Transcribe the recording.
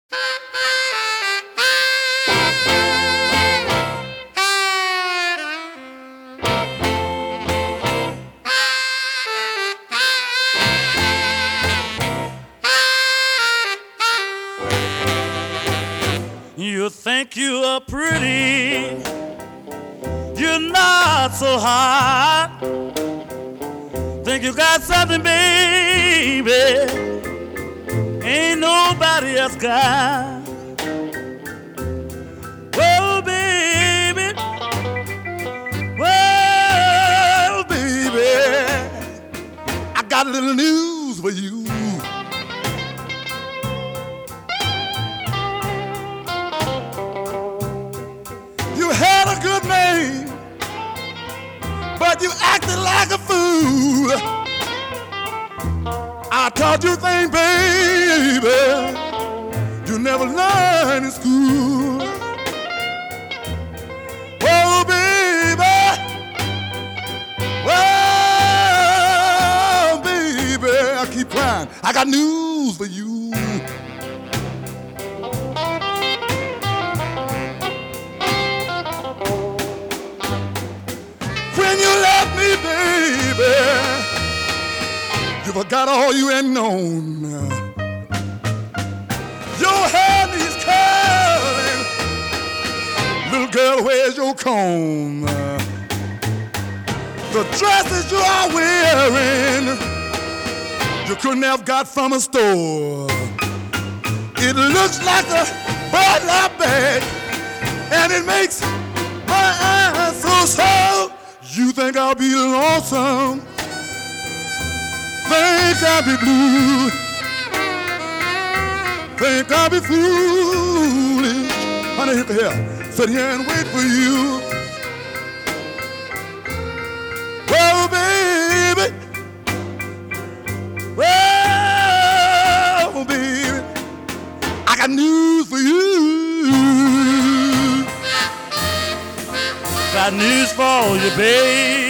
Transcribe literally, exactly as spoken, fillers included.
You think you are pretty, you're not so hot. Think you got something, baby, ain't nobody else got. Whoa, baby, whoa, baby, I got a little news for you. You had a good name, but you acted like a fool. I taught you things, baby, you never learned in school. Oh, baby, oh, baby, I keep crying. I got news for you. When you left me, baby, you forgot all you had known. Your hair needs curling. Little girl, where's your comb? The dresses you are wearing, you couldn't have got from a store. It looks like a burlap bag, and it makes my eyes so sore. You think I'll be lonesome, think I'll be blue, think I'll be foolish. Honey, hit the hair, sit here and wait for you. Well, baby, well, baby, I got news for you. Got news for you, babe.